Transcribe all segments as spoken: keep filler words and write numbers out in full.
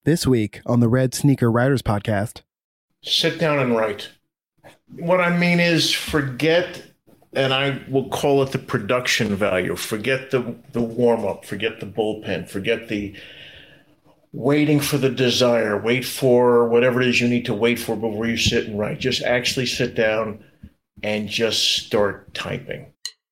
This week on the Red Sneaker Writers Podcast. Sit down and write. What I mean is forget, and I will call it the production value. Forget the, the warm-up. Forget the bullpen. Forget the waiting for the desire. Wait for whatever it is you need to wait for before you sit and write. Just actually sit down and just start typing.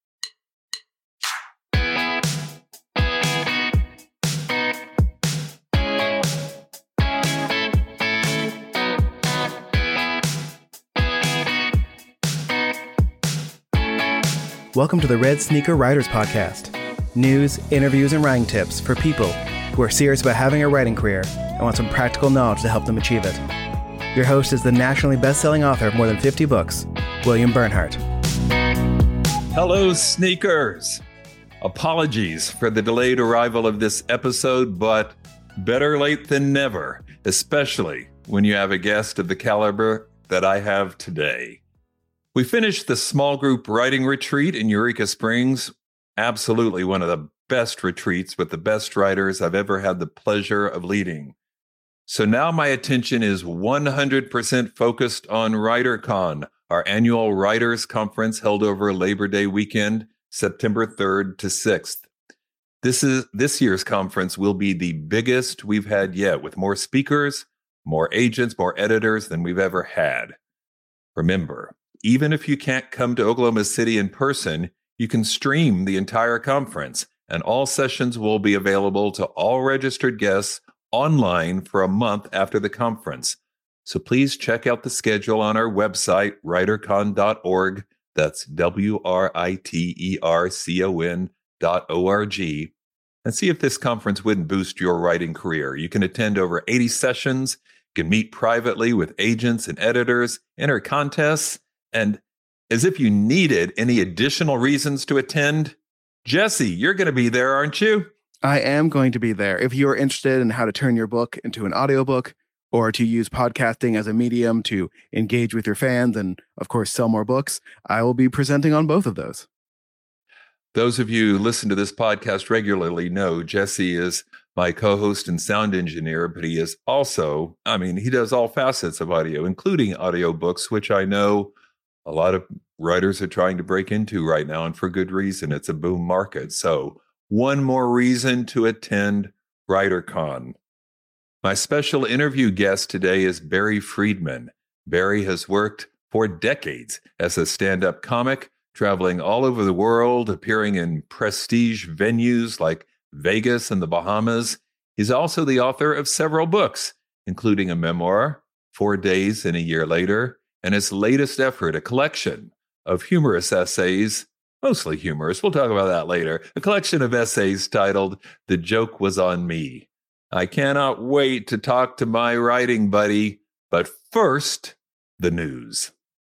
Welcome to the Red Sneaker Writers Podcast. News, interviews, and writing tips for people who are serious about having a writing career and want some practical knowledge to help them achieve it. Your host is the nationally best-selling author of more than fifty books, William Bernhardt. Hello, sneakers. Apologies for the delayed arrival of this episode, but better late than never, especially when you have a guest of the caliber that I have today. We finished the small group writing retreat in Eureka Springs. Absolutely one of the best retreats with the best writers I've ever had the pleasure of leading. So now my attention is one hundred percent focused on WriterCon, our annual writers conference held over Labor Day weekend, September third to sixth. This is this year's conference will be the biggest we've had yet, with more speakers, more agents, more editors than we've ever had. Remember, even if you can't come to Oklahoma City in person, you can stream the entire conference, and all sessions will be available to all registered guests online for a month after the conference. So please check out the schedule on our website, writer con dot org. That's W R I T E R C O N dot O R G. And see if this conference wouldn't boost your writing career. You can attend over eighty sessions, you can meet privately with agents and editors, enter contests, and as if you needed any additional reasons to attend, Jesse, you're going to be there, aren't you? I am going to be there. If you're interested in how to turn your book into an audiobook or to use podcasting as a medium to engage with your fans and, of course, sell more books, I will be presenting on both of those. Those of you who listen to this podcast regularly know Jesse is my co-host and sound engineer, but he is also, I mean, he does all facets of audio, including audiobooks, which I know a lot of writers are trying to break into right now, and for good reason. It's a boom market. So one more reason to attend WriterCon. My special interview guest today is Barry Friedman. Barry has worked for decades as a stand-up comic, traveling all over the world, appearing in prestige venues like Vegas and the Bahamas. He's also the author of several books, including a memoir, Four Days and a Year Later, and his latest effort, a collection of humorous essays, mostly humorous, we'll talk about that later, a collection of essays titled The Joke Was on Me. I cannot wait to talk to my writing buddy, but first, the news.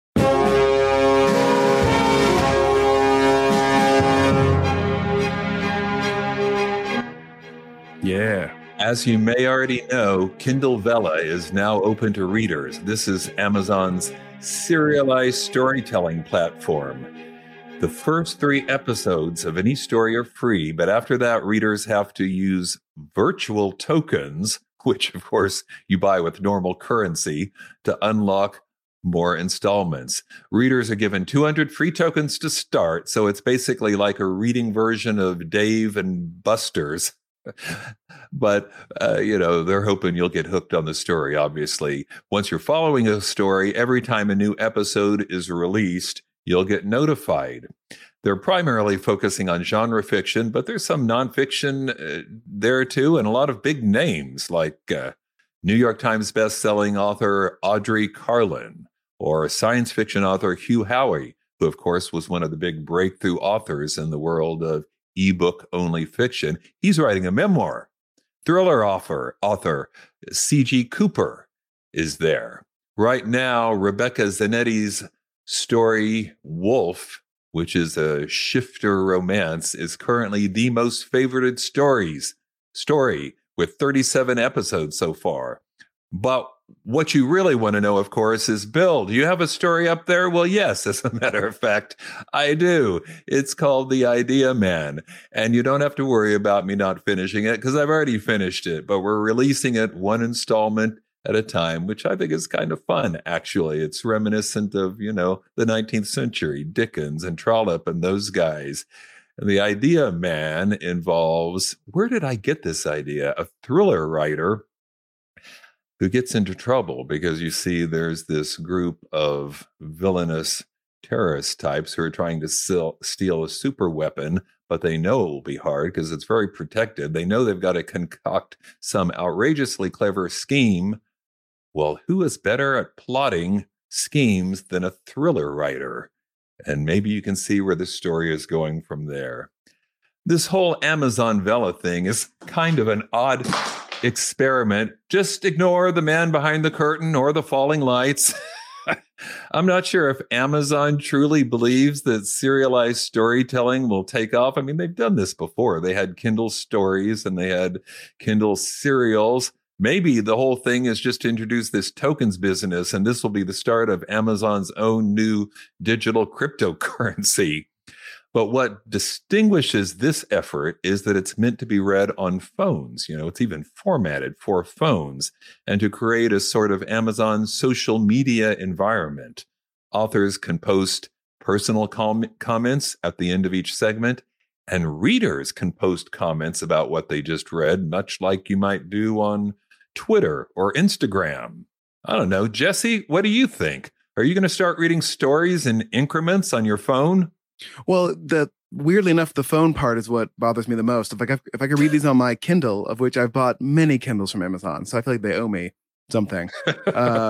Yeah. As you may already know, Kindle Vella is now open to readers. This is Amazon's serialized storytelling platform. The first three episodes of any story are free, but after that, readers have to use virtual tokens, which of course you buy with normal currency, to unlock more installments. Readers are given two hundred free tokens to start, so it's basically like a reading version of Dave and Buster's. But, uh, you know, they're hoping you'll get hooked on the story, obviously. Once you're following a story, every time a new episode is released, you'll get notified. They're primarily focusing on genre fiction, but there's some nonfiction uh, there too, and a lot of big names like uh, New York Times bestselling author Audrey Carlin or science fiction author Hugh Howey, who, of course, was one of the big breakthrough authors in the world of ebook only fiction. He's writing a memoir. Thriller author, author C G Cooper is there. Right now, Rebecca Zanetti's story, Wolf, which is a shifter romance, is currently the most favorited stories story with thirty-seven episodes so far. But what you really want to know, of course, is, Bill, do you have a story up there? Well, yes, as a matter of fact, I do. It's called The Idea Man. And you don't have to worry about me not finishing it because I've already finished it, but we're releasing it one installment at a time, which I think is kind of fun, actually. It's reminiscent of, you know, the nineteenth century, Dickens and Trollope and those guys. And The Idea Man involves, where did I get this idea? A thriller writer who gets into trouble because, you see, there's this group of villainous terrorist types who are trying to sell, steal a super weapon, but they know it will be hard because it's very protected. They know they've got to concoct some outrageously clever scheme. Well, who is better at plotting schemes than a thriller writer? And maybe you can see where the story is going from there. This whole Amazon Vella thing is kind of an odd experiment. Just ignore the man behind the curtain or the falling lights. I'm not sure if Amazon truly believes that serialized storytelling will take off. I mean, they've done this before. They had Kindle stories and they had Kindle serials. Maybe the whole thing is just to introduce this tokens business, and this will be the start of Amazon's own new digital cryptocurrency. But what distinguishes this effort is that it's meant to be read on phones. You know, it's even formatted for phones, and to create a sort of Amazon social media environment. Authors can post personal com- comments at the end of each segment, and readers can post comments about what they just read, much like you might do on Twitter or Instagram. I don't know. Jesse, what do you think? Are you going to start reading stories in increments on your phone? Well, the weirdly enough, the phone part is what bothers me the most. If I could, if I could read these on my Kindle, of which I've bought many Kindles from Amazon, so I feel like they owe me something. uh,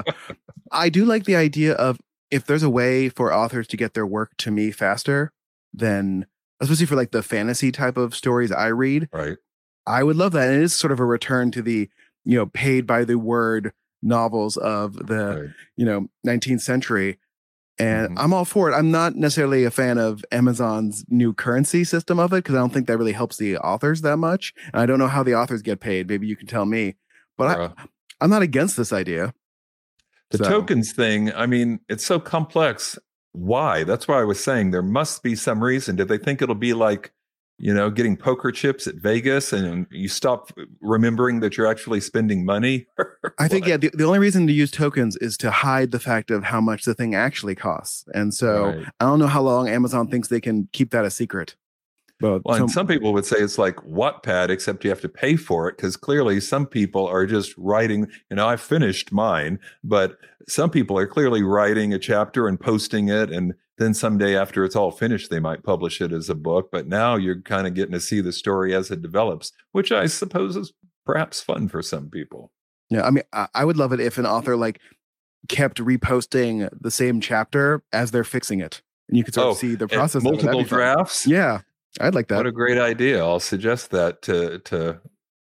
I do like the idea of, if there's a way for authors to get their work to me faster, then especially for like the fantasy type of stories I read, right? I would love that. And it is sort of a return to the, you know, paid by the word novels of the, right. you know, nineteenth century. And mm-hmm. I'm all for it. I'm not necessarily a fan of Amazon's new currency system of it, because I don't think that really helps the authors that much. And I don't know how the authors get paid. Maybe you can tell me. But uh, I, I'm not against this idea. The so. tokens thing, I mean, it's so complex. Why? That's why I was saying there must be some reason. Did they think it'll be like, you know, getting poker chips at Vegas and you stop remembering that you're actually spending money? I think, yeah, the, the only reason to use tokens is to hide the fact of how much the thing actually costs. And so right. I don't know how long Amazon thinks they can keep that a secret. But well, so, and some people would say it's like Wattpad, except you have to pay for it, because clearly some people are just writing, you know, I finished mine, but some people are clearly writing a chapter and posting it, and then someday after it's all finished, they might publish it as a book. But now you're kind of getting to see the story as it develops, which I suppose is perhaps fun for some people. Yeah, I mean, I, I would love it if an author like kept reposting the same chapter as they're fixing it, and you could sort oh, of see the process. Multiple drafts. Yeah. I'd like that. What a great idea. I'll suggest that to to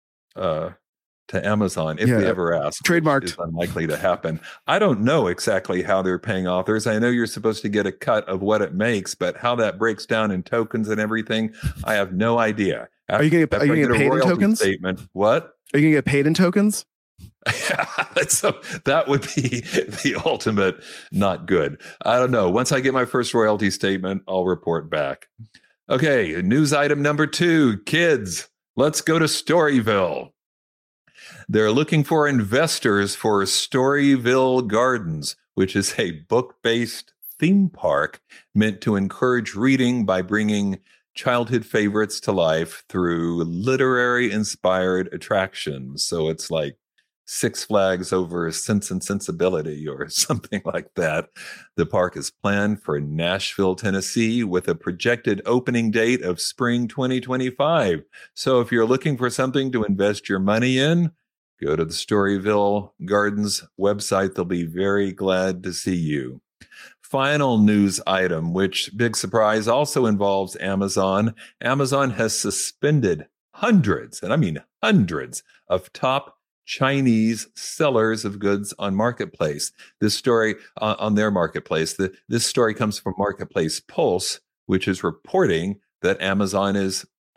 uh, to Amazon if yeah. they ever ask. Trademarked. It's unlikely to happen. I don't know exactly how they're paying authors. I know you're supposed to get a cut of what it makes, but how that breaks down in tokens and everything, I have no idea. After, are you going to get paid in tokens? Statement. What? Are you going to get paid in tokens? So that would be the ultimate not good. I don't know. Once I get my first royalty statement, I'll report back. Okay, news item number two, kids, let's go to Storyville. They're looking for investors for Storyville Gardens, which is a book-based theme park meant to encourage reading by bringing childhood favorites to life through literary-inspired attractions. So it's like Six Flags over Sense and Sensibility or something like that. The park is planned for Nashville, Tennessee, with a projected opening date of spring twenty twenty-five. So if you're looking for something to invest your money in, go to the Storyville Gardens website. They'll be very glad to see you. Final news item, which, big surprise, also involves Amazon. Amazon has suspended hundreds, and I mean hundreds, of top Chinese sellers of goods on Marketplace. This story uh, on their marketplace, the, this story comes from Marketplace Pulse, which is reporting that Amazon is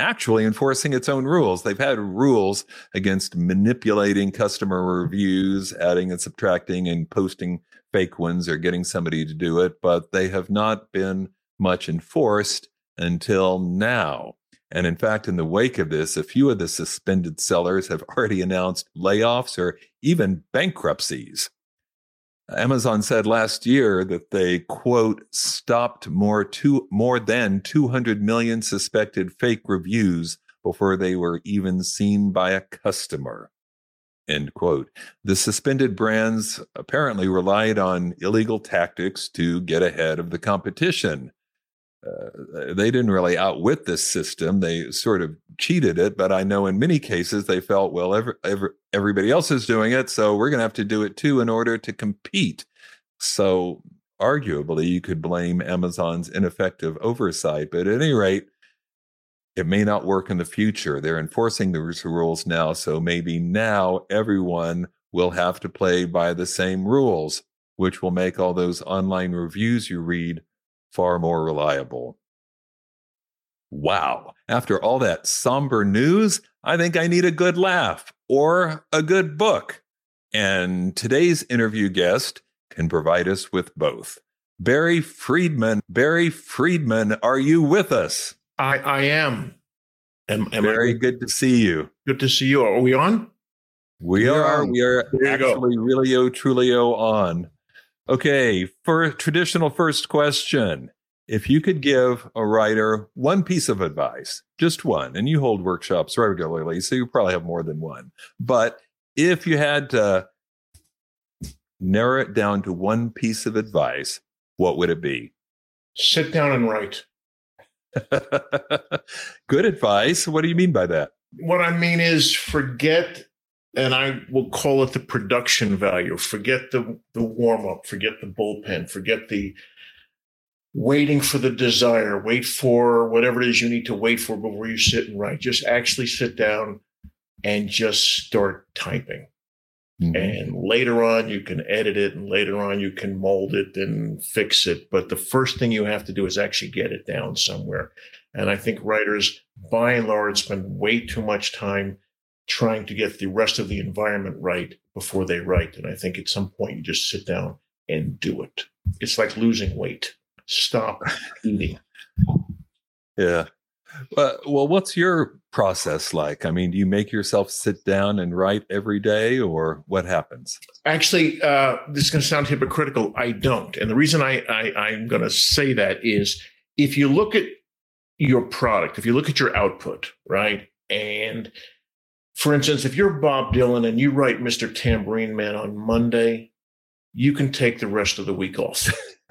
actually enforcing its own rules. They've had rules against manipulating customer reviews, adding and subtracting and posting fake ones or getting somebody to do it, but they have not been much enforced until now. And in fact, in the wake of this, a few of the suspended sellers have already announced layoffs or even bankruptcies. Amazon said last year that they, quote, stopped more, two, more than two hundred million suspected fake reviews before they were even seen by a customer, end quote. The suspended brands apparently relied on illegal tactics to get ahead of the competition. Uh, they didn't really outwit this system. They sort of cheated it, but I know in many cases they felt, well, every, every, everybody else is doing it, so we're going to have to do it too in order to compete. So arguably, you could blame Amazon's ineffective oversight, but at any rate, it may not work in the future. They're enforcing those rules now, so maybe now everyone will have to play by the same rules, which will make all those online reviews you read far more reliable. Wow. After all that somber news, I think I need a good laugh or a good book. And today's interview guest can provide us with both. Barry Friedman. Barry Friedman, are you with us? I, I am. am, am Very I, good to see you. Good to see you. Are we on? We We're are. on. We are actually go. realio trulio on. Okay, for traditional first question. If you could give a writer one piece of advice, just one, and you hold workshops regularly, so you probably have more than one. But if you had to narrow it down to one piece of advice, what would it be? Sit down and write. Good advice. What do you mean by that? What I mean is forget, and I will call it the production value. Forget the, the warm-up. Forget the bullpen. Forget the waiting for the desire. Wait for whatever it is you need to wait for before you sit and write. Just actually sit down and just start typing. Mm-hmm. And later on, you can edit it, and later on, you can mold it and fix it. But the first thing you have to do is actually get it down somewhere. And I think writers, by and large, spend way too much time trying to get the rest of the environment right before they write. And I think at some point, you just sit down and do it. It's like losing weight. Stop eating. Yeah. Uh, well, what's your process like? I mean, do you make yourself sit down and write every day, or what happens? Actually, uh, this is going to sound hypocritical. I don't. And the reason I, I, I'm going to say that is if you look at your product, if you look at your output, right? And for instance, if you're Bob Dylan and you write Mister Tambourine Man on Monday, you can take the rest of the week off.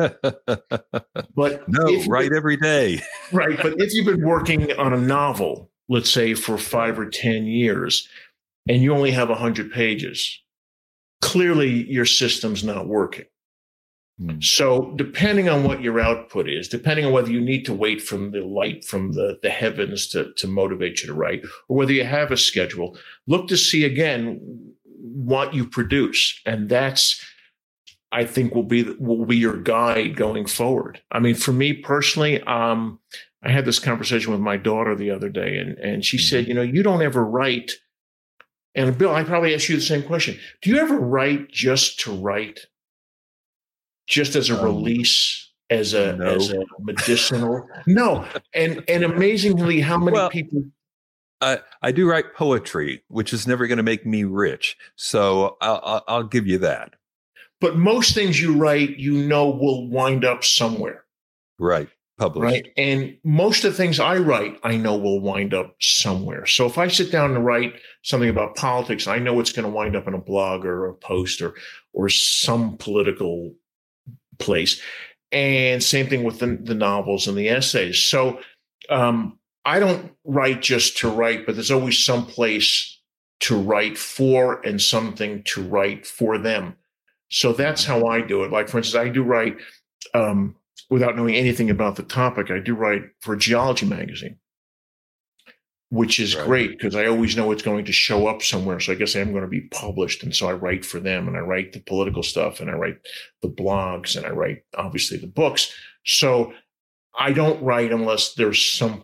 But no, write every day. Right. But if you've been working on a novel, let's say for five or ten years, and you only have one hundred pages, clearly your system's not working. Mm. So depending on what your output is, depending on whether you need to wait from the light from the, the heavens to, to motivate you to write, or whether you have a schedule, look to see again what you produce. And that's, I think, will be will be your guide going forward. I mean, for me personally, um, I had this conversation with my daughter the other day, and, and she said, you know, you don't ever write. And Bill, I probably asked you the same question. Do you ever write just to write? Just as a um, release, as a no. as a medicinal? No. And and amazingly, how many well, people I, I do write poetry, which is never going to make me rich. So I'll, I'll, I'll give you that. But most things you write, you know, will wind up somewhere. Right. Published. Right. And most of the things I write, I know will wind up somewhere. So if I sit down and write something about politics, I know it's going to wind up in a blog or a post or, or some political place. And same thing with the, the novels and the essays. So um, I don't write just to write, but there's always some place to write for and something to write for them. So that's how I do it. Like, for instance, I do write, um, without knowing anything about the topic, I do write for a geology magazine, which is right. great because I always know it's going to show up somewhere. So I guess I am going to be published. And so I write for them, and I write the political stuff, and I write the blogs, and I write, obviously, the books. So I don't write unless there's some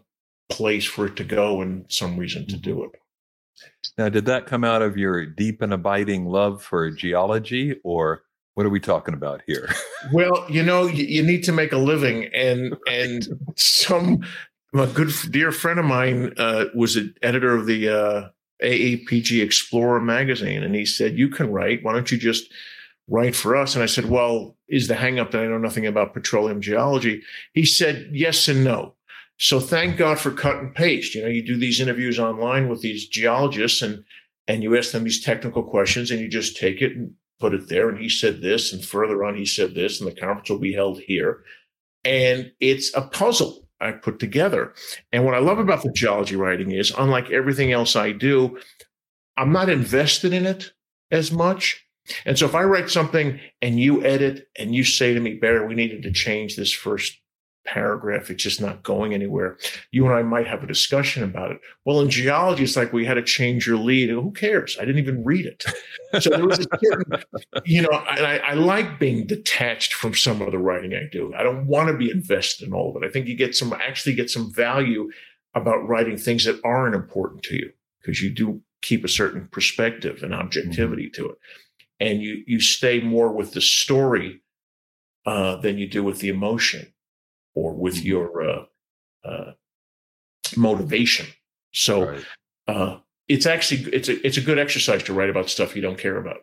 place for it to go and some reason to do it. Now, did that come out of your deep and abiding love for geology, or what are we talking about here? Well, you know, you, you need to make a living, and and some a good dear friend of mine uh, was an editor of the uh, A A P G Explorer magazine, and he said, "You can write. Why don't you just write for us?" And I said, "Well, is the hang up that I know nothing about petroleum geology?" He said, "Yes and no." So thank God for cut and paste. You know, you do these interviews online with these geologists, and and you ask them these technical questions, and you just take it and put it there. And he said this, and further on he said this, and the conference will be held here. And it's a puzzle I put together. And what I love about the geology writing is, unlike everything else I do, I'm not invested in it as much. And so if I write something and you edit and you say to me, "Barry, we needed to change this first paragraph, it's just not going anywhere," you and I might have a discussion about it. Well, in geology, it's like, we had to change your lead. Who cares? I didn't even read it. So there was a certain, you know, and I, I like being detached from some of the writing I do. I don't want to be invested in all of it. I think you get some, actually get some value about writing things that aren't important to you, because you do keep a certain perspective and objectivity mm-hmm. to it. And you, you stay more with the story uh, than you do with the emotion or with your uh, uh, motivation. So right. uh, it's actually, it's a, it's a good exercise to write about stuff you don't care about.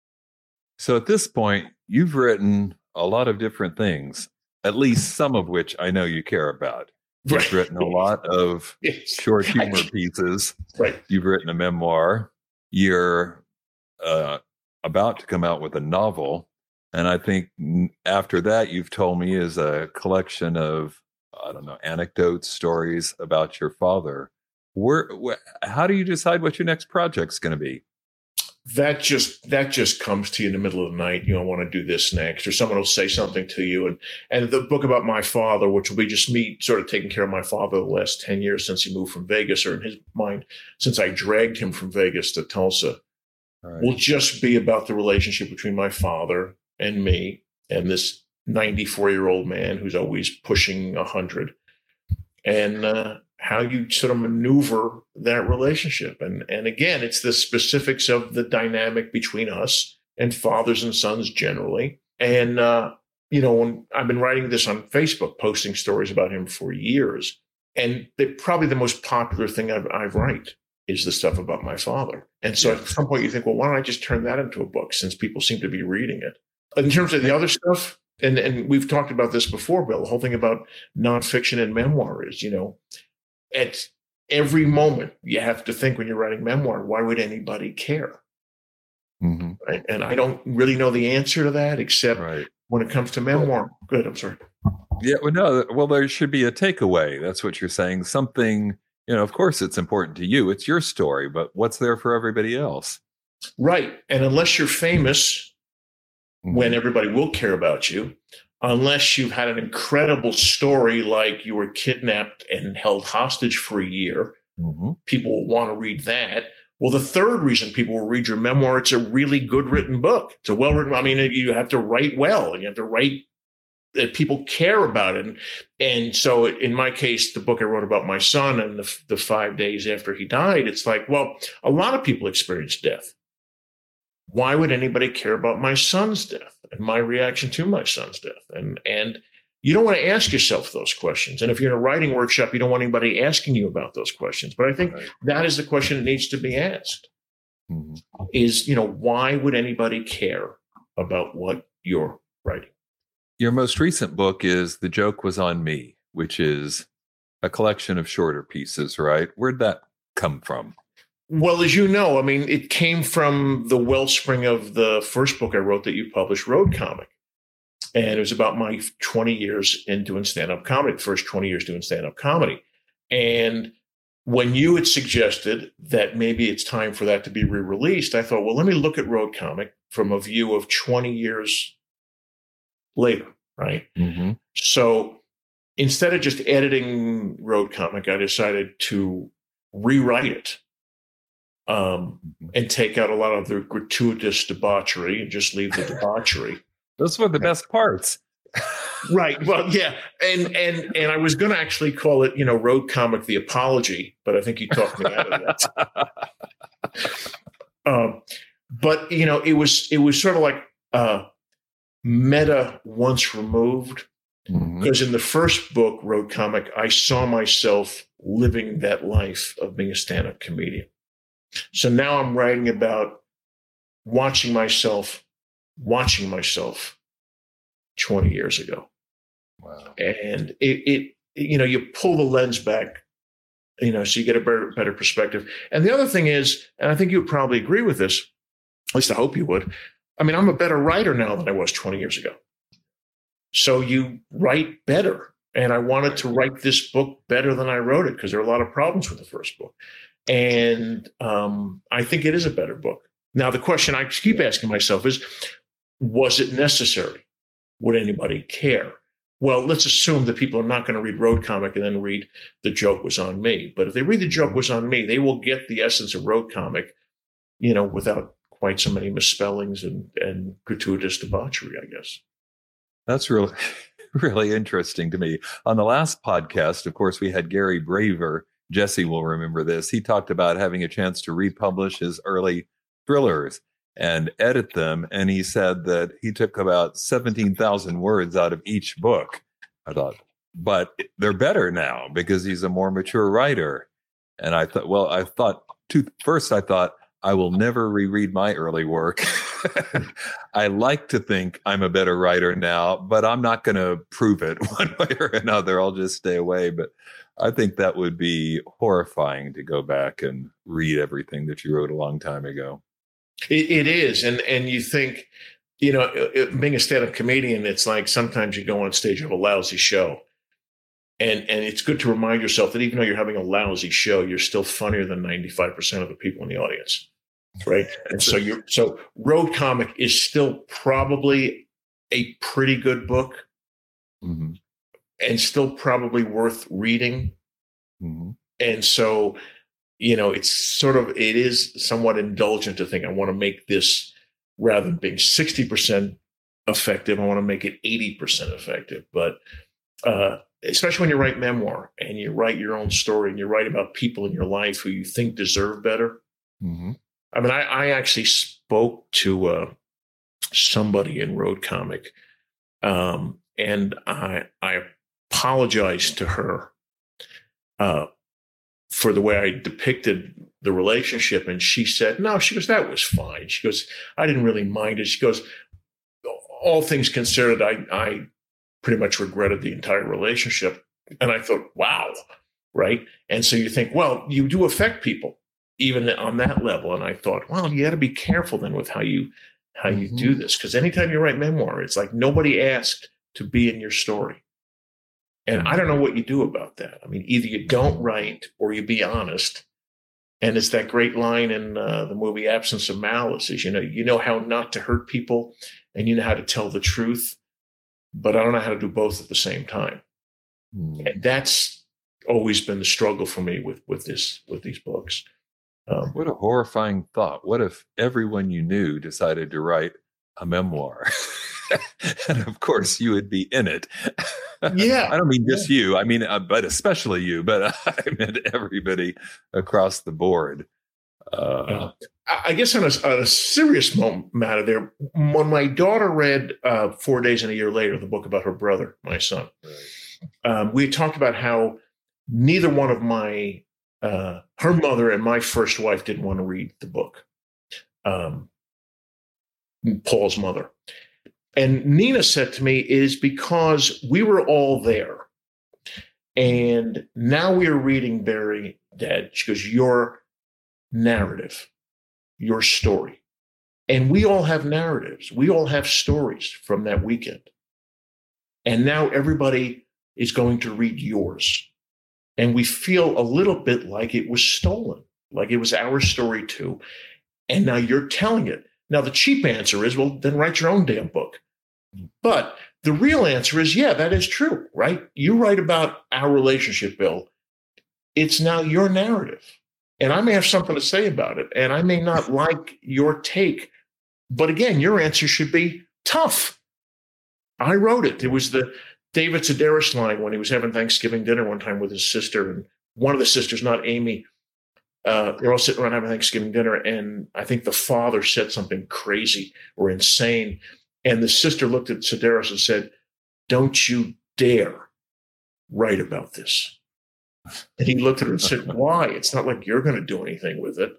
So at this point, you've written a lot of different things, at least some of which I know you care about. You've right. written a lot of yes. short humor pieces. Right. You've written a memoir. You're uh, about to come out with a novel. And I think after that, you've told me, is a collection of, I don't know, anecdotes, stories about your father. Where, where how do you decide what your next project's going to be? That just that just comes to you in the middle of the night. You don't want to do this next, or someone will say something to you. And and the book about my father, which will be just me sort of taking care of my father the last ten years since he moved from Vegas, or in his mind, since I dragged him from Vegas to Tulsa, right. will just be about the relationship between my father and me and this ninety-four-year-old man who's always pushing one hundred, and uh, how you sort of maneuver that relationship. And, and again, it's the specifics of the dynamic between us and fathers and sons generally. And, uh, you know, when I've been writing this on Facebook, posting stories about him for years, and they, probably the most popular thing I've, I write is the stuff about my father. And so at some point you think, well, why don't I just turn that into a book, since people seem to be reading it? In terms of the other stuff, and, and we've talked about this before, Bill, the whole thing about nonfiction and memoir is, you know, at every moment you have to think when you're writing memoir, why would anybody care? Mm-hmm. Right? And I don't really know the answer to that, except right. when it comes to memoir. Good, I'm sorry. Yeah, well, no, well, there should be a takeaway. That's what you're saying. Something, you know, of course it's important to you. It's your story, but what's there for everybody else? Right. And unless you're famous, mm-hmm. when everybody will care about you, unless you've had an incredible story like you were kidnapped and held hostage for a year, mm-hmm. people will want to read that. Well, the third reason people will read your memoir, it's a really good written book. It's a well-written, I mean, you have to write well, and you have to write that people care about it. And, and so in my case, the book I wrote about my son and the, the five days after he died, it's like, well, a lot of people experience death. Why would anybody care about my son's death and my reaction to my son's death? And and you don't want to ask yourself those questions. And if you're in a writing workshop, you don't want anybody asking you about those questions. But I think right. that is the question that needs to be asked. Mm-hmm. Is, you know, why would anybody care about what you're writing? Your most recent book is The Joke Was on Me, which is a collection of shorter pieces, right? Where'd that come from? Well, as you know, I mean, it came from the wellspring of the first book I wrote that you published, Road Comic. And it was about my twenty years in doing stand-up comedy, the first twenty years doing stand-up comedy. And when you had suggested that maybe it's time for that to be re-released, I thought, well, let me look at Road Comic from a view of twenty years later, right? Mm-hmm. So instead of just editing Road Comic, I decided to rewrite it. Um, and take out a lot of the gratuitous debauchery and just leave the debauchery. Those were the best parts. Right. Well, yeah. And and and I was going to actually call it, you know, Road Comic, the Apology, but I think you talked me out of that. um, but, you know, it was it was sort of like uh, meta once removed. Mm-hmm. Because in the first book, Road Comic, I saw myself living that life of being a stand-up comedian. So now I'm writing about watching myself, watching myself twenty years ago. Wow. And it, it, you know, you pull the lens back, you know, so you get a better, better perspective. And the other thing is, and I think you would probably agree with this, at least I hope you would. I mean, I'm a better writer now than I was twenty years ago. So you write better. And I wanted to write this book better than I wrote it because there are a lot of problems with the first book. And um, I think it is a better book. Now, the question I keep asking myself is, was it necessary? Would anybody care? Well, let's assume that people are not going to read Road Comic and then read The Joke Was on Me. But if they read The Joke Was on Me, they will get the essence of Road Comic, you know, without quite so many misspellings and, and gratuitous debauchery, I guess. That's really, really interesting to me. On the last podcast, of course, we had Gary Braver. Jesse will remember this. He talked about having a chance to republish his early thrillers and edit them. And he said that he took about seventeen thousand words out of each book. I thought, but they're better now because he's a more mature writer. And I thought, well, I thought, to, first I thought, I will never reread my early work. I like to think I'm a better writer now, but I'm not going to prove it one way or another. I'll just stay away. But I think that would be horrifying to go back and read everything that you wrote a long time ago. It, it is. And and you think, you know, it, being a stand-up comedian, it's like sometimes you go on stage of a lousy show. And and it's good to remind yourself that even though you're having a lousy show, you're still funnier than ninety-five percent of the people in the audience. Right. And so you're so Road Comic is still probably a pretty good book, mm-hmm. and still probably worth reading. Mm-hmm. And so, you know, it's sort of it is somewhat indulgent to think I want to make this, rather than being sixty percent effective, I want to make it eighty percent effective. But uh, especially when you write memoir and you write your own story and you write about people in your life who you think deserve better. Mm-hmm. I mean, I, I actually spoke to uh, somebody in Road Comic, um, and I, I apologized to her uh, for the way I depicted the relationship. And she said, no, she goes, that was fine. She goes, I didn't really mind it. She goes, all things considered, I, I pretty much regretted the entire relationship. And I thought, wow, right? And so you think, well, you do affect people, even on that level. And I thought, well, you got to be careful then with how you how you mm-hmm. do this. Because anytime you write memoir, it's like nobody asked to be in your story. And mm-hmm. I don't know what you do about that. I mean, either you don't write or you be honest. And it's that great line in uh, the movie Absence of Malice is, you know, you know how not to hurt people and you know how to tell the truth, but I don't know how to do both at the same time. Mm-hmm. And that's always been the struggle for me with with this with these books. Um, what a horrifying thought. What if everyone you knew decided to write a memoir? And of course, you would be in it. Yeah. I don't mean just yeah. you. I mean, uh, but especially you. But uh, I meant everybody across the board. Uh, uh, I guess on a, on a serious matter there, when my daughter read uh, Four Days and a Year Later, the book about her brother, my son, right. um, we talked about how neither one of my Uh, her mother and my first wife didn't want to read the book, um, Paul's mother. And Nina said to me, it is because we were all there. And now we are reading Barry, Dad. She goes, your narrative, your story. And we all have narratives. We all have stories from that weekend. And now everybody is going to read yours. And we feel a little bit like it was stolen, like it was our story too. And now you're telling it. Now, the cheap answer is, well, then write your own damn book. But the real answer is, yeah, that is true, right? You write about our relationship, Bill. It's now your narrative. And I may have something to say about it. And I may not like your take. But again, your answer should be tough. I wrote it. It was the David Sedaris line when he was having Thanksgiving dinner one time with his sister, and one of the sisters, not Amy, uh, they're all sitting around having Thanksgiving dinner, and I think the father said something crazy or insane, and the sister looked at Sedaris and said, "Don't you dare write about this." And he looked at her and said, "Why? It's not like you're going to do anything with it."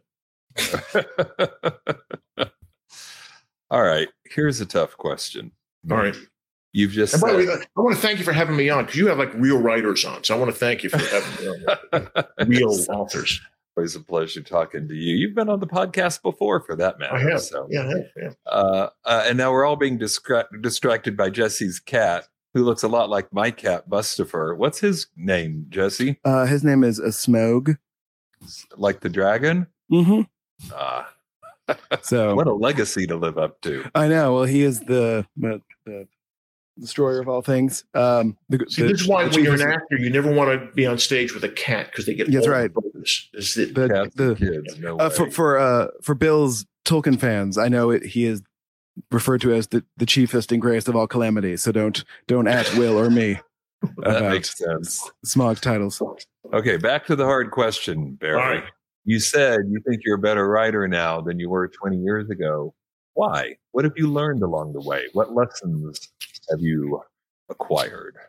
All right. Here's a tough question. All right. You've just and by said, the way, I want to thank you for having me on, because you have like real writers on. So I want to thank you for having me on. Real authors. Always a pleasure talking to you. You've been on the podcast before, for that matter. I have. So. Yeah, I have. Yeah. Uh, uh, and now we're all being distra- distracted by Jesse's cat, who looks a lot like my cat, Bustifer. What's his name, Jesse? Uh, his name is a Smogue. Like the dragon? Mm-hmm. Ah. So what a legacy to live up to. I know. Well, he is the the, the destroyer of all things. Um, the, See, the, this is why the when you're chief an is- actor, you never want to be on stage with a cat, because they get That's all right. the voters. Is the, the, Cats the, and kids, no uh, way. for for uh, for Bill's Tolkien fans, I know it, he is referred to as the, the chiefest and greatest of all calamities. So don't don't at Will or me that about makes sense. Smog titles. Okay, back to the hard question, Barry. All right. You said you think you're a better writer now than you were twenty years ago. Why? What have you learned along the way? What lessons have you acquired?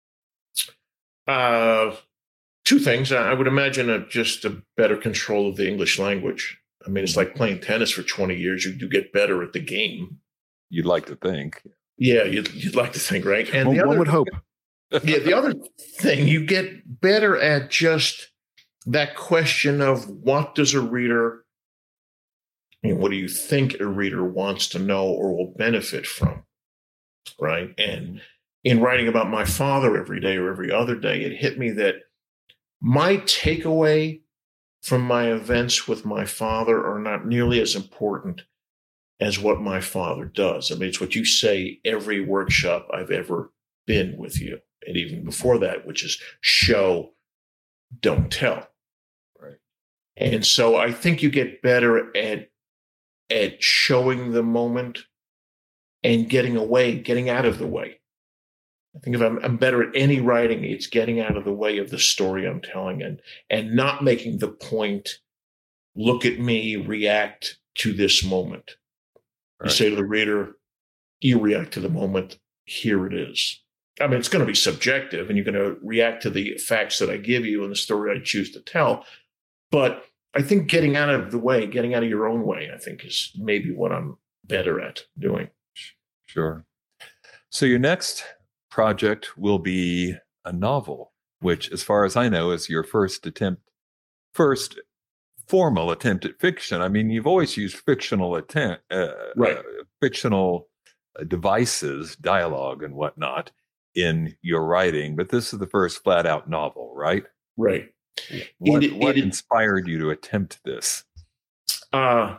Uh, two things. I would imagine a, just a better control of the English language. I mean, it's like playing tennis for twenty years. You do get better at the game. You'd like to think. Yeah, you'd, you'd like to think, right? And One, the one other, would hope. yeah, the other thing, you get better at just that question of what does a reader, I mean, what do you think a reader wants to know or will benefit from, right? And in writing about my father every day or every other day, it hit me that my takeaway from my events with my father are not nearly as important as what my father does. I mean, it's what you say every workshop I've ever been with you, and even before that, which is show, don't tell. Right. And so I think you get better at at showing the moment and getting away, getting out of the way. I think if I'm, I'm better at any writing, it's getting out of the way of the story I'm telling, and and not making the point, look at me, react to this moment. Right. You say to the reader, you react to the moment, here it is. I mean, it's going to be subjective, and you're going to react to the facts that I give you and the story I choose to tell. But I think getting out of the way, getting out of your own way, I think is maybe what I'm better at doing. Sure. So your next project will be a novel, which, as far as I know, is your first attempt, first formal attempt at fiction. I mean, you've always used fictional attempt, uh, Right. uh, fictional uh, devices, dialogue, and whatnot in your writing, but this is the first flat-out novel, right? Right. What, It- what it- inspired you to attempt this? Uh,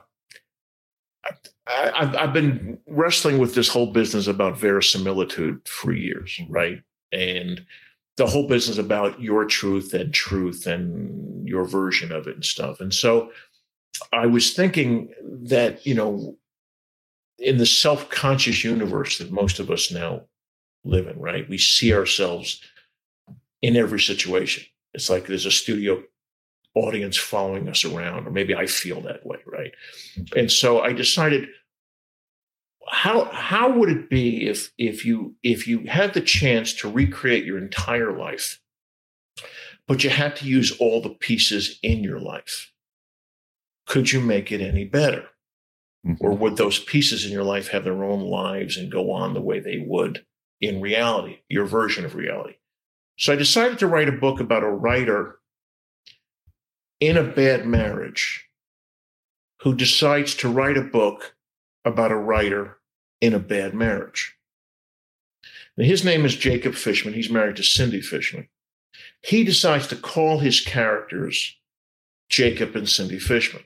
I, I've, I've been wrestling with this whole business about verisimilitude for years, right? And the whole business about your truth and truth and your version of it and stuff. And so I was thinking that, you know, in the self-conscious universe that most of us now live in, right? We see ourselves in every situation. It's like there's a studio audience following us around, or maybe I feel that way, right? And so I decided, how how would it be if if you if you had the chance to recreate your entire life, but you had to use all the pieces in your life? Could you make it any better? Mm-hmm. Or would those pieces in your life have their own lives and go on the way they would in reality, your version of reality? So I decided to write a book about a writer in a bad marriage who decides to write a book about a writer in a bad marriage. Now, his name is Jacob Fishman. He's married to Cindy Fishman. He decides to call his characters Jacob and Cindy Fishman.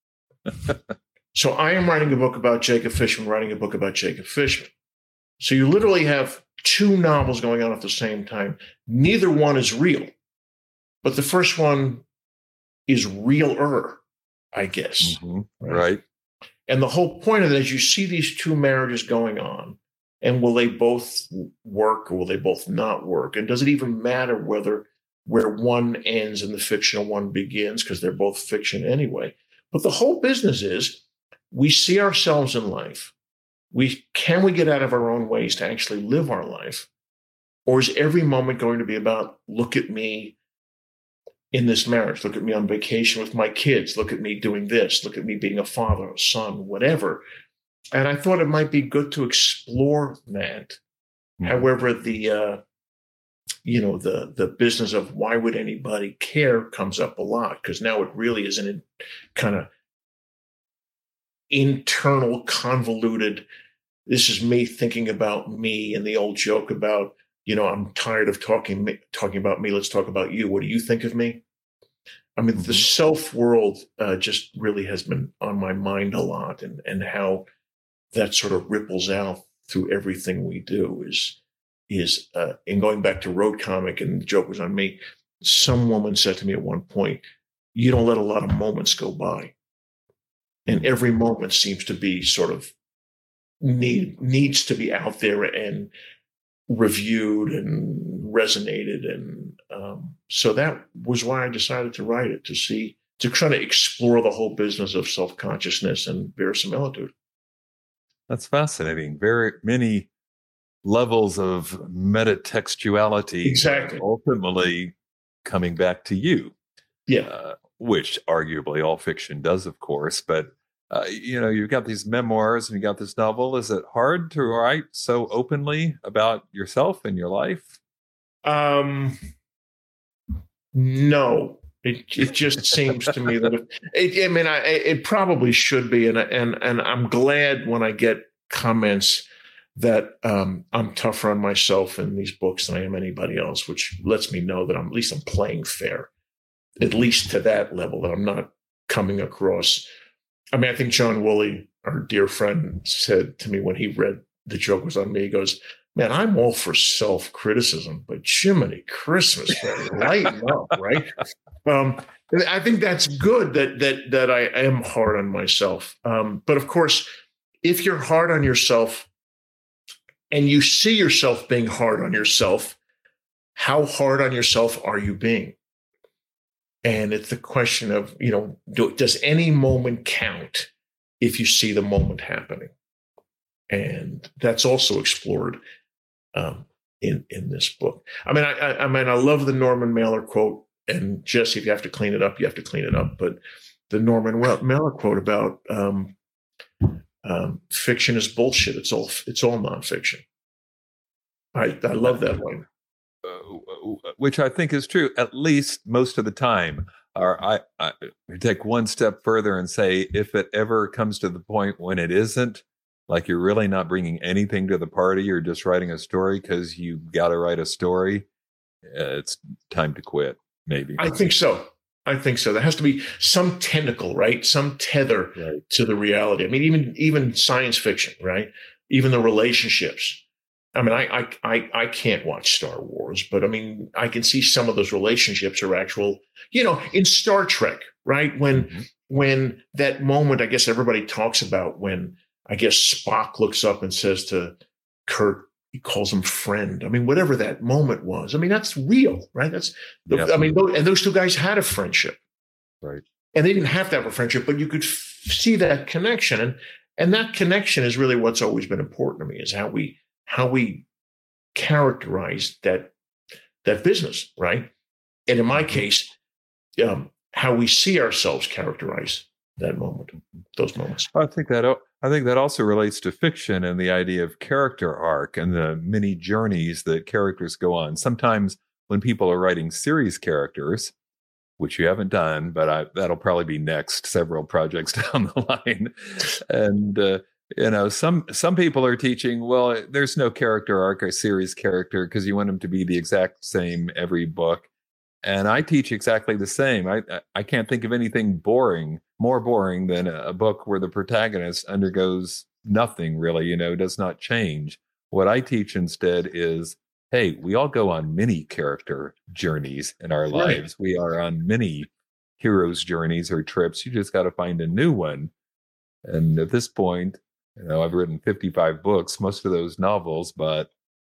So I am writing a book about Jacob Fishman, writing a book about Jacob Fishman. So you literally have two novels going on at the same time. Neither one is real, but the first one is realer, I guess. Mm-hmm. Right. And the whole point of it is you see these two marriages going on, And will they both work or will they both not work? And does it even matter whether where one ends and the fictional one begins, because they're both fiction anyway? But the whole business is we see ourselves in life. We can we get out of our own ways to actually live our life? Or is every moment going to be about, look at me in this marriage, look at me on vacation with my kids, look at me doing this, look at me being a father, a son, whatever. And I thought it might be good to explore that. Mm-hmm. However, the uh, you know the the business of why would anybody care comes up a lot, because now it really is an kind of internal, convoluted. This is me thinking about me, and the old joke about, you know, I'm tired of talking talking about me. Let's talk about you. What do you think of me? I mean, mm-hmm. the self world uh, just really has been on my mind a lot, and and how that sort of ripples out through everything we do is, is uh, and going back to Road Comic, and the joke was on me, some woman said to me at one point, you don't let a lot of moments go by. And every moment seems to be sort of need, needs to be out there and reviewed and resonated. And um, so that was why I decided to write it, to see, to try to explore the whole business of self-consciousness and verisimilitude. That's fascinating. Very many levels of metatextuality. Exactly. Ultimately coming back to you. Yeah. Uh, which arguably all fiction does, of course. But, uh, you know, you've got these memoirs and you got this novel. Is it hard to write so openly about yourself and your life? Um, no. It it just seems to me that it, it, I mean, I, it probably should be, and and and I'm glad when I get comments that um, I'm tougher on myself in these books than I am anybody else, which lets me know that I'm at least I'm playing fair, at least to that level, that I'm not coming across. I mean, I think John Woolley, our dear friend, said to me when he read The Joke Was on Me, he goes, man, I'm all for self-criticism, but Jiminy Christmas, lighten up, right? Um, I think that's good that that that I am hard on myself. Um, but of course, if you're hard on yourself and you see yourself being hard on yourself, how hard on yourself are you being? And it's the question of, you know, do, does any moment count if you see the moment happening? And that's also explored um, in in this book. I mean, I, I, I mean, I love the Norman Mailer quote. And Jesse, if you have to clean it up, you have to clean it up. But the Norman Mailer quote about um, um, fiction is bullshit. It's all it's all nonfiction. I I love that line. Uh, which I think is true, at least most of the time. Or I, I take one step further and say, if it ever comes to the point when it isn't, like you're really not bringing anything to the party, you're just writing a story because you got to write a story, uh, it's time to quit. Maybe. I think so. I think so. There has to be some tentacle, right? Some tether right. to the reality. I mean, even even science fiction, right? Even the relationships. I mean, I I I, I can't watch Star Wars, but I mean, I can see some of those relationships are actual. You know, in Star Trek, right? When mm-hmm. when that moment, I guess everybody talks about when I guess Spock looks up and says to Kirk, he calls him friend. I mean, whatever that moment was. I mean, that's real, right? That's, the, yeah. I mean, and those two guys had a friendship, right? And they didn't have to have a friendship, but you could f- see that connection, and and that connection is really what's always been important to me, is how we how we characterize that that business, right? And in my case, um, how we see ourselves characterize that moment, those moments. I think that I think that also relates to fiction and the idea of character arc and the many journeys that characters go on. Sometimes when people are writing series characters, which you haven't done, but I, that'll probably be next, several projects down the line. And, uh, you know, some some people are teaching, well, there's no character arc or series character because you want them to be the exact same every book. And I teach exactly the same. I I can't think of anything boring, more boring than a book where the protagonist undergoes nothing really, you know, does not change. What I teach instead is, hey, we all go on many character journeys in our lives. Right. We are on many heroes' journeys or trips. You just got to find a new one. And at this point, You know, I've written fifty-five books, most of those novels, but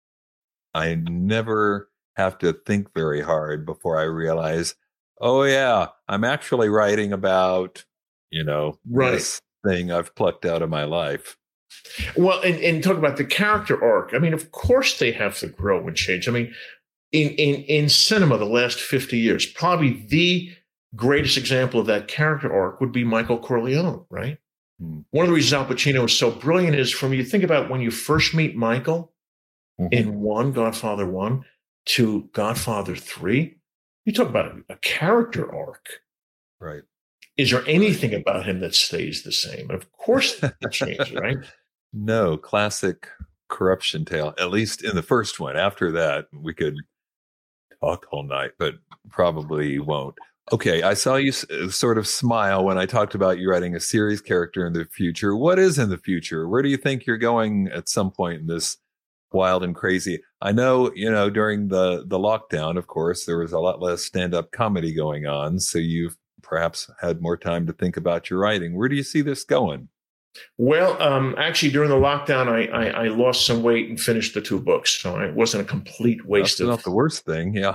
I never have to think very hard before I realize, oh yeah, I'm actually writing about, you know, Right. this thing I've plucked out of my life. Well, and, and talk about the character arc. I mean, of course they have to grow and change. I mean, in, in, in cinema, the last fifty years, probably the greatest example of that character arc would be Michael Corleone, right? Hmm. One of the reasons Al Pacino is so brilliant is from you think about when you first meet Michael Mhm. in one, Godfather one, to Godfather three, you talk about a, a character arc. Right. Is there anything about him that stays the same? And of course it changes, right? No, classic corruption tale, at least in the first one. After that, we could talk all night, but probably won't. Okay, I saw you s- sort of smile when I talked about you writing a series character in the future. What is in the future? Where do you think you're going at some point in this wild and crazy? I know, you know, during the the lockdown, of course, there was a lot less stand-up comedy going on, so you've perhaps had more time to think about your writing. Where do you see this going? Well, um, actually, during the lockdown, I, I, I lost some weight and finished the two books, so it wasn't a complete waste That's of. not the worst thing, yeah.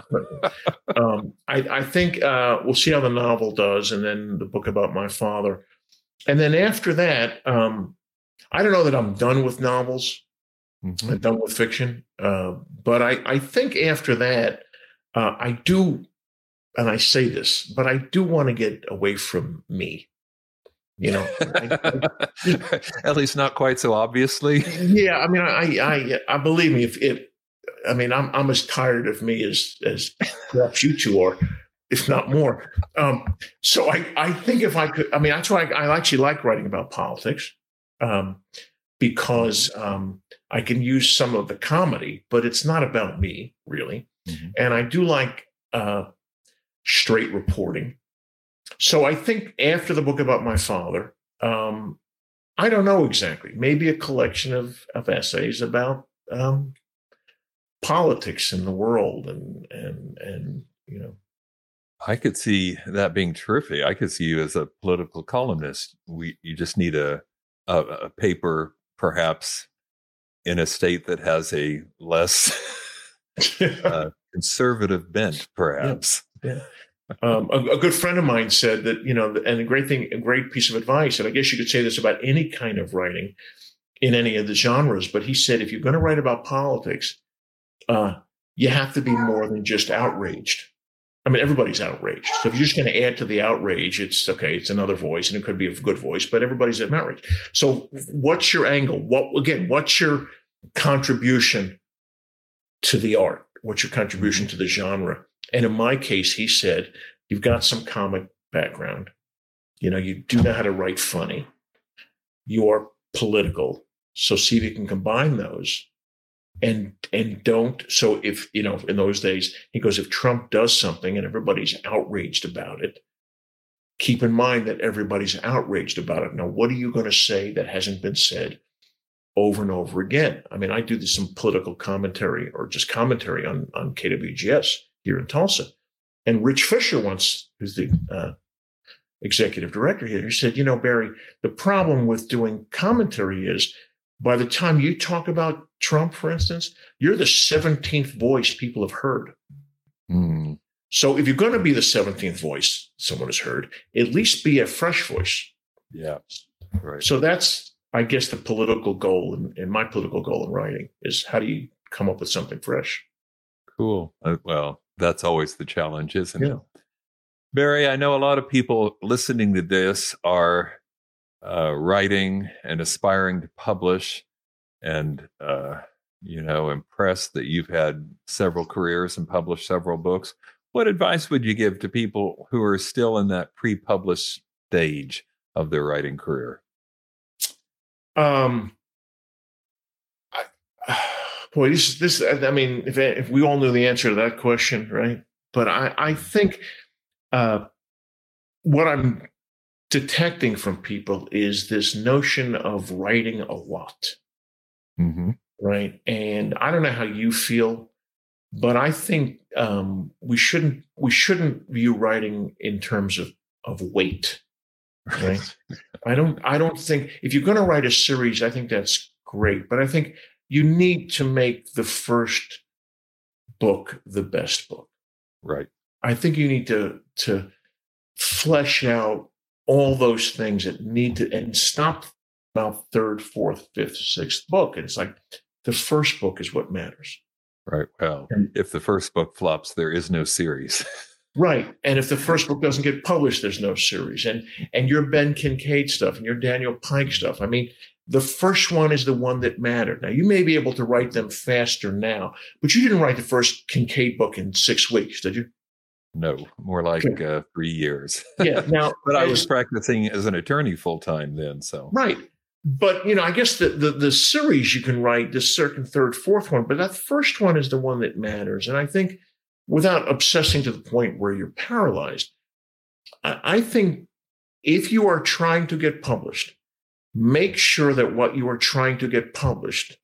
um, I, I think uh, we'll see how the novel does, and then the book about my father, and then after that, um, I don't know that I'm done with novels. Mhm. I'm done with fiction, uh, but I, I think after that, uh, I do, and I say this, but I do want to get away from me. You know, I, I, At least not quite so obviously. yeah. I mean, I, I, I believe me. If, if I mean, I'm, I'm as tired of me as, as perhaps you two are, if not more. Um, so I, I think if I could, I mean, that's why I, I actually like writing about politics, um, because um, I can use some of the comedy, but it's not about me really. Mhm. And I do like uh, straight reporting. So I think after the book about my father, um, I don't know exactly, maybe a collection of, of essays about um, politics in the world and, and, and, you know. I could see that being terrific. I could see you as a political columnist. We you just need a a, a paper, perhaps in a state that has a less uh, conservative bent, perhaps. Yeah. Um, a, a good friend of mine said that, you know, and a great thing, a great piece of advice, and I guess you could say this about any kind of writing in any of the genres, but he said, if you're going to write about politics, uh, you have to be more than just outraged. I mean, everybody's outraged. So if you're just going to add to the outrage, it's okay, it's another voice, and it could be a good voice, but everybody's outraged. So what's your angle? What, again, what's your contribution to the art? What's your contribution to the genre? And in my case, he said, you've got some comic background. You know, you do know how to write funny. You are political. So see if you can combine those and and don't. So if, you know, in those days, he goes, if Trump does something and everybody's outraged about it, keep in mind that everybody's outraged about it. Now, what are you going to say that hasn't been said over and over again? I mean, I do this some political commentary or just commentary on, on K W G S here in Tulsa. And Rich Fisher once, who's the uh, executive director here, he said, you know, Barry, the problem with doing commentary is by the time you talk about Trump, for instance, you're the seventeenth voice people have heard. Mm. So if you're going to be the seventeenth voice someone has heard, at least be a fresh voice. Yeah, right. So that's, I guess, the political goal, and, and my political goal in writing is how do you come up with something fresh? Cool. Uh, well, that's always the challenge, isn't Yeah. it? Barry, I know a lot of people listening to this are uh, writing and aspiring to publish, and uh, you know, impressed that you've had several careers and published several books. What advice would you give to people who are still in that pre-published stage of their writing career? Um, I, boy, this, this, I mean, if, if we all knew the answer to that question, right? But I, I think uh, what I'm detecting from people is this notion of writing a lot, Mm-hmm. right? And I don't know how you feel, but I think um, we shouldn't we shouldn't view writing in terms of of weight. Right. I don't, I don't think if you're going to write a series, I think that's great, but I think you need to make the first book the best book. Right. I think you need to, to flesh out all those things that need to, and stop about third, fourth, fifth, sixth book. And it's like the first book is what matters. Right. Well, And- if the first book flops, there is no series. Right. And if the first book doesn't get published, there's no series. And and your Ben Kincaid stuff and your Daniel Pike stuff. I mean, the first one is the one that mattered. Now, you may be able to write them faster now, but you didn't write the first Kincaid book in six weeks, did you? No, more like uh, three years. Yeah. Now, But I was practicing as an attorney full time then. So right. But, you know, I guess the, the the series you can write, the second, third, fourth one, but that first one is the one that matters. And I think without obsessing to the point where you're paralyzed, I, I think if you are trying to get published, make sure that what you are trying to get published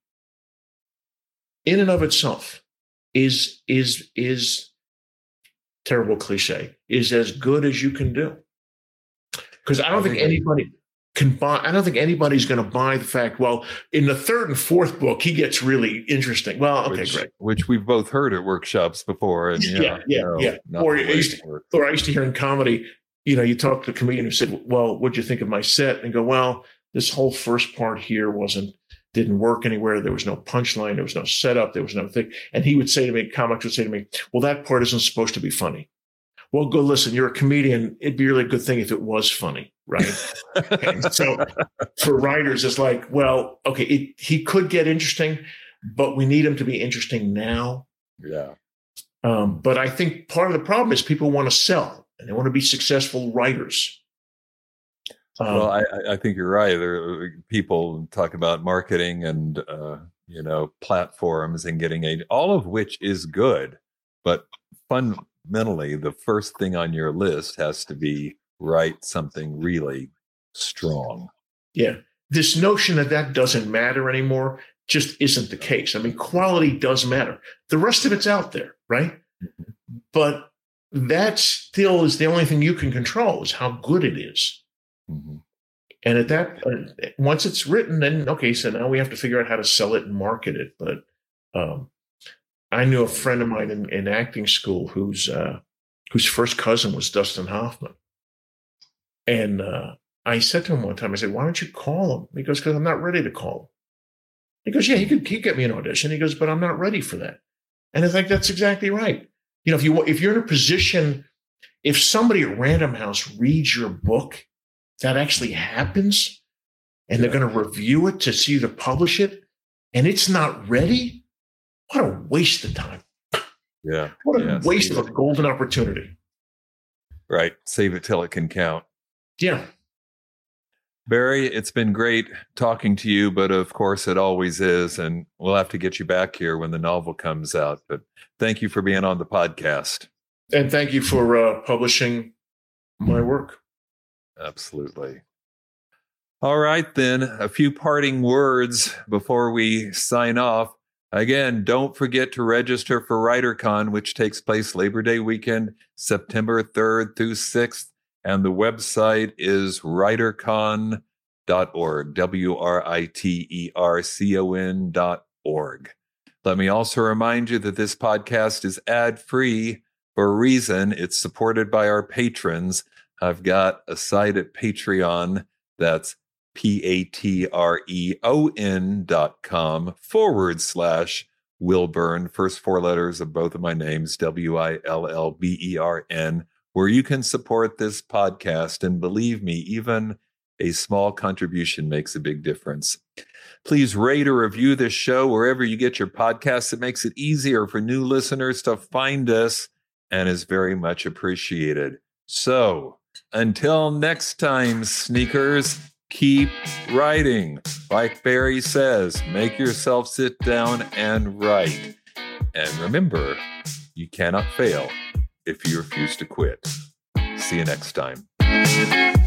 in and of itself is, is, is terrible cliche, is as good as you can do. Because I don't I think, think anybody can buy, I don't think anybody's going to buy the fact, well, in the third and fourth book, he gets really interesting. Well, okay, which, great. Which we've both heard at workshops before. And yeah, yeah, no, yeah. Or I, used to, or I used to hear in comedy, you know, you talk to a comedian who said, well, what'd you think of my set? And go, well, this whole first part here wasn't, didn't work anywhere. There was no punchline. There was no setup. There was no thing. And he would say to me, comics would say to me, well, that part isn't supposed to be funny. Well, go listen, you're a comedian. It'd be a really good thing if it was funny, right? And so for writers, it's like, well, okay, it, he could get interesting, but we need him to be interesting now. Yeah. Um, but I think part of the problem is people want to sell and they want to be successful writers. Um, well, I, I think you're right. There are people talk about marketing and, uh, you know, platforms and getting a, all of which is good, but fun. Mentally, the first thing on your list has to be write something really strong. Yeah. This notion that that doesn't matter anymore just isn't the case. I mean, quality does matter. The rest of it's out there, right? Mm-hmm. But that still is the only thing you can control is how good it is. Mm-hmm. And at that, uh, once it's written, then, okay, so now we have to figure out how to sell it and market it. But, um, I knew a friend of mine in, in acting school whose uh, whose first cousin was Dustin Hoffman. And uh, I said to him one time, I said, why don't you call him? He goes, because I'm not ready to call him. He goes, yeah, he could he'd get me an audition. He goes, but I'm not ready for that. And I think that's exactly right. You know, if you if you're in a position, if somebody at Random House reads your book, that actually happens, and they're going to review it to see you to publish it, and it's not ready. What a waste of time. Yeah. What a yeah, waste of a golden opportunity. Right. Save it till it can count. Yeah. Barry, it's been great talking to you, but of course it always is. And we'll have to get you back here when the novel comes out. But thank you for being on the podcast. And thank you for uh, publishing my work. Absolutely. All right, then, a few parting words before we sign off. Again, don't forget to register for WriterCon, which takes place Labor Day weekend, September third through sixth. And the website is writer con dot org, W R I T E R C O N dot org. Let me also remind you that this podcast is ad-free for a reason. It's supported by our patrons. I've got a site at Patreon that's P-A-T-R-E-O-N dot com forward slash Wilburn, first four letters of both of my names, W I L L B E R N, where you can support this podcast. And believe me, even a small contribution makes a big difference. Please rate or review this show wherever you get your podcasts. It makes it easier for new listeners to find us and is very much appreciated. So until next time, sneakers, keep writing. Like Barry says, make yourself sit down and write. And remember, you cannot fail if you refuse to quit. See you next time.